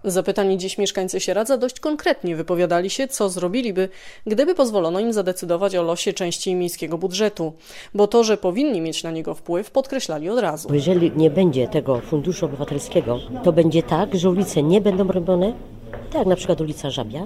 Zapytani dziś mieszkańcy Sieradza dość konkretnie wypowiadali się, co zrobiliby, gdyby pozwolono im zadecydować o losie części miejskiego budżetu. Bo to, że powinni mieć na niego wpływ, podkreślali od razu. Jeżeli nie będzie tego funduszu obywatelskiego, to będzie tak, że ulice nie będą robione, tak jak na przykład ulica Żabia.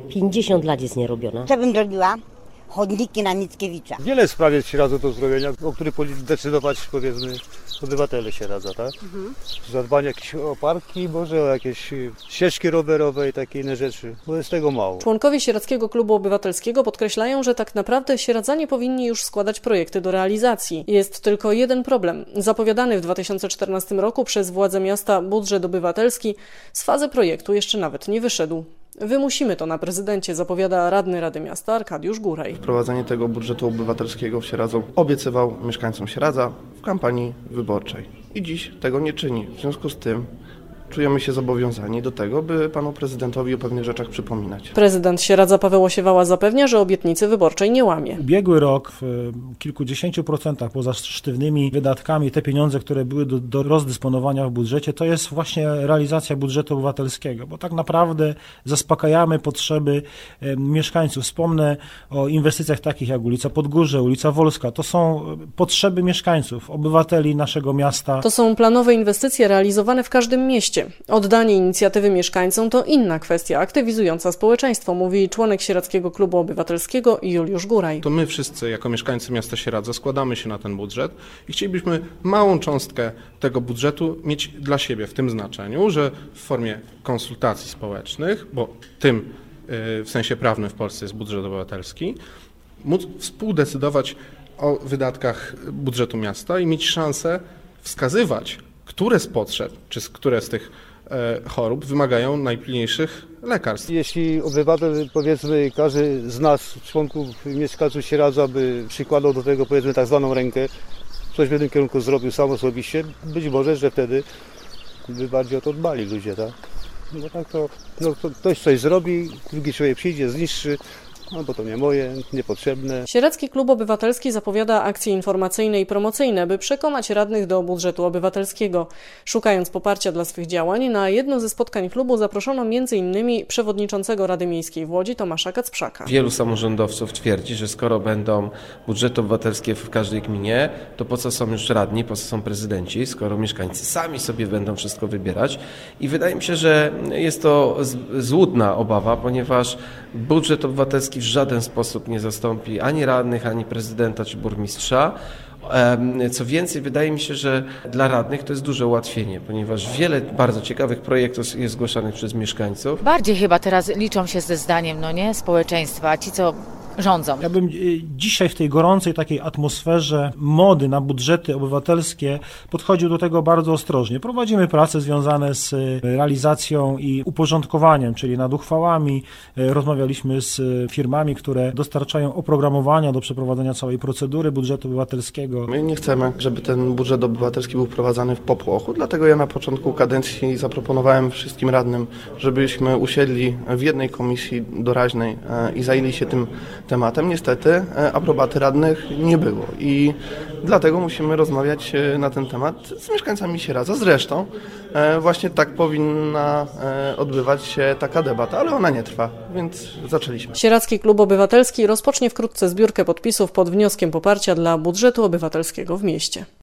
50 lat jest nierobiona. Co bym zrobiła? Chodniki na Mickiewicza. Wiele spraw jest w Sieradzu do zrobienia, o których powinni decydować, powiedzmy, obywatele Sieradza, tak? Zadbanie jakieś o parki, może o jakieś ścieżki rowerowe i takie inne rzeczy, bo jest tego mało. Członkowie Sieradzkiego Klubu Obywatelskiego podkreślają, że tak naprawdę sieradzanie powinni już składać projekty do realizacji. Jest tylko jeden problem. Zapowiadany w 2014 roku przez władze miasta budżet obywatelski z fazy projektu jeszcze nawet nie wyszedł. Wymusimy to na prezydencie, zapowiada radny Rady Miasta Arkadiusz Góraj. Wprowadzenie tego budżetu obywatelskiego w Sieradzu obiecywał mieszkańcom Sieradza w kampanii wyborczej i dziś tego nie czyni. W związku z tym czujemy się zobowiązani do tego, by panu prezydentowi o pewnych rzeczach przypominać. Prezydent Sieradza Paweł Osiewała zapewnia, że obietnicy wyborczej nie łamie. Ubiegły rok w kilkudziesięciu procentach poza sztywnymi wydatkami te pieniądze, które były do rozdysponowania w budżecie, to jest właśnie realizacja budżetu obywatelskiego, bo tak naprawdę zaspokajamy potrzeby mieszkańców. Wspomnę o inwestycjach takich jak ulica Podgórze, ulica Wolska. To są potrzeby mieszkańców, obywateli naszego miasta. To są planowe inwestycje realizowane w każdym mieście. Oddanie inicjatywy mieszkańcom to inna kwestia aktywizująca społeczeństwo, mówi członek Sieradzkiego Klubu Obywatelskiego Juliusz Góraj. To my wszyscy jako mieszkańcy miasta Sieradza składamy się na ten budżet i chcielibyśmy małą cząstkę tego budżetu mieć dla siebie w tym znaczeniu, że w formie konsultacji społecznych, bo tym w sensie prawnym w Polsce jest budżet obywatelski, móc współdecydować o wydatkach budżetu miasta i mieć szansę wskazywać, które z potrzeb, czy które z tych chorób wymagają najpilniejszych lekarstw. Jeśli obywatel, powiedzmy, każdy z nas, członków, mieszkańców Sieradza, by przykładał do tego, powiedzmy, tak zwaną rękę, coś w tym kierunku zrobił sam osobiście, być może, że wtedy by bardziej o to dbali ludzie, tak? No tak to ktoś coś zrobi, drugi człowiek przyjdzie, zniszczy, no bo to nie moje, niepotrzebne. Sieradzki Klub Obywatelski zapowiada akcje informacyjne i promocyjne, by przekonać radnych do budżetu obywatelskiego. Szukając poparcia dla swych działań, na jedno ze spotkań klubu zaproszono m.in. przewodniczącego Rady Miejskiej w Łodzi Tomasza Kacprzaka. Wielu samorządowców twierdzi, że skoro będą budżety obywatelskie w każdej gminie, to po co są już radni, po co są prezydenci, skoro mieszkańcy sami sobie będą wszystko wybierać. I wydaje mi się, że jest to złudna obawa, ponieważ budżet obywatelski w żaden sposób nie zastąpi ani radnych, ani prezydenta czy burmistrza. Co więcej, wydaje mi się, że dla radnych to jest duże ułatwienie, ponieważ wiele bardzo ciekawych projektów jest zgłaszanych przez mieszkańców. Bardziej chyba teraz liczą się ze zdaniem, społeczeństwa, ci co rządzą. Ja bym dzisiaj w tej gorącej takiej atmosferze mody na budżety obywatelskie podchodził do tego bardzo ostrożnie. Prowadzimy prace związane z realizacją i uporządkowaniem, czyli nad uchwałami. Rozmawialiśmy z firmami, które dostarczają oprogramowania do przeprowadzenia całej procedury budżetu obywatelskiego. My nie chcemy, żeby ten budżet obywatelski był wprowadzany w popłochu, dlatego ja na początku kadencji zaproponowałem wszystkim radnym, żebyśmy usiedli w jednej komisji doraźnej i zajęli się tym tematem. Niestety aprobaty radnych nie było i dlatego musimy rozmawiać na ten temat z mieszkańcami Sieradza. Zresztą właśnie tak powinna odbywać się taka debata, ale ona nie trwa, więc zaczęliśmy. Sieradzki Klub Obywatelski rozpocznie wkrótce zbiórkę podpisów pod wnioskiem poparcia dla budżetu obywatelskiego w mieście.